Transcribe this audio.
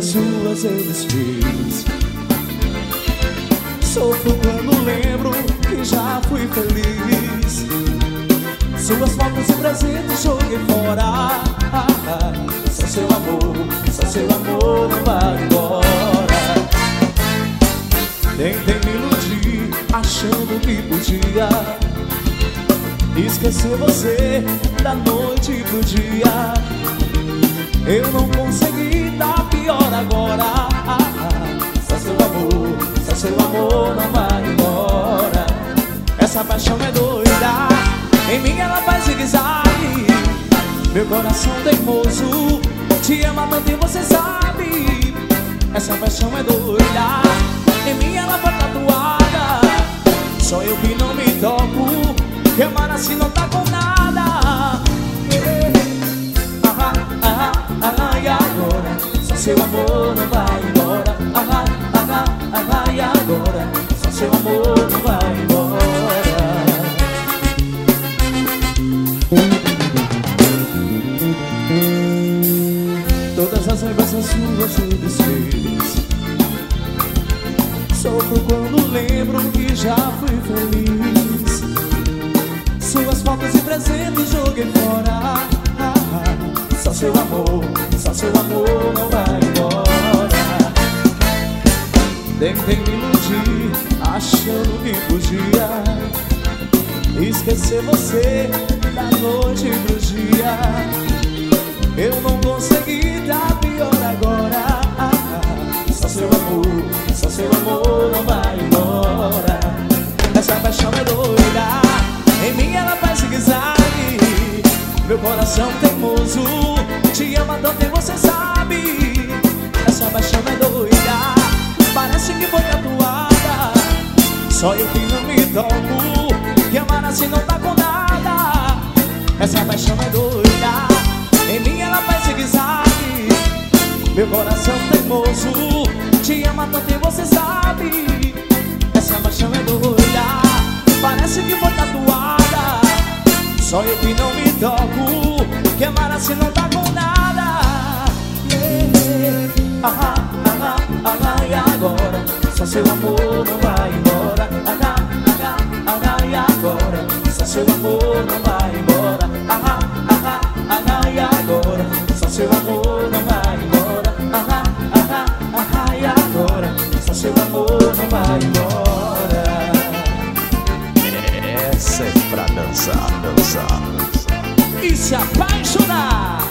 coisas suas eu desfiz. Sofro quando lembro que já fui feliz. Suas fotos e presentes joguei fora. Só seu amor não vai embora. Tentei me iludir, achando que podia esquecer você da noite pro dia. Eu não consegui, tá pior agora. Só seu amor não vai embora. Essa paixão é doida, em mim ela faz zigue-zague. Meu coração teimoso te ama tanto e você sabe. Essa paixão é doida, em mim ela foi tatuada. Só eu que não me toco, que amar assim não tá com nada. E agora? Só seu amor não vai embora. E agora? Só seu amor não vai embora. Todas as lembranças suas eu desfiz. Sofro quando lembro que já fui feliz. Suas fotos e presentes joguei fora. Só seu amor não vai embora. Tentei me iludir, achando que podia esquecer você da noite pro dia. Eu não consegui, tá pior agora. Só seu amor não vai embora. Essa paixão é doida, em mim ela faz zigue-zague. Meu coração teimoso te ama tanto e você sabe. Essa paixão é doida, parece que foi tatuada. Só eu que não me toco, que amar assim não tá com nada. Essa paixão é doida, em mim ela faz zigue-zague. Meu coração teimoso te ama tanto e você sabe. Essa paixão é doida, parece que foi tatuada. Só eu que não me toco, que amar assim não tá com nada. E agora? Só seu amor não vai embora. E agora? Só seu amor não vai embora. E agora? Só seu amor não vai embora. E agora? Só seu amor não vai embora. Essa é pra dançar, dançar, dançar E se apaixonar.